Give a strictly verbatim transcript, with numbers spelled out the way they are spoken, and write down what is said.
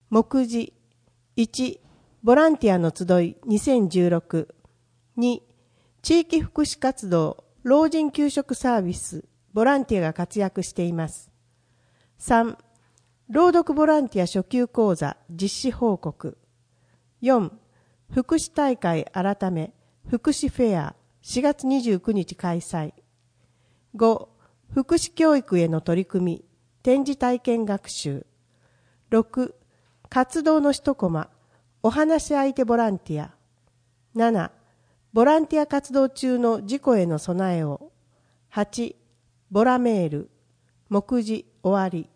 目次いち、ボランティアの集いにせんじゅうろく。に、地域福祉活動、老人給食サービス、ボランティアが活躍しています。さん、朗読ボランティア初級講座実施報告。よん、福祉大会改め福祉フェアしがつにじゅうくにち開催。ご、福祉教育への取り組み、展示体験学習。ろく、活動の一コマ、お話し相手ボランティア。なな、ボランティア活動中の事故への備えを。はち、ボラメール。目次終わり。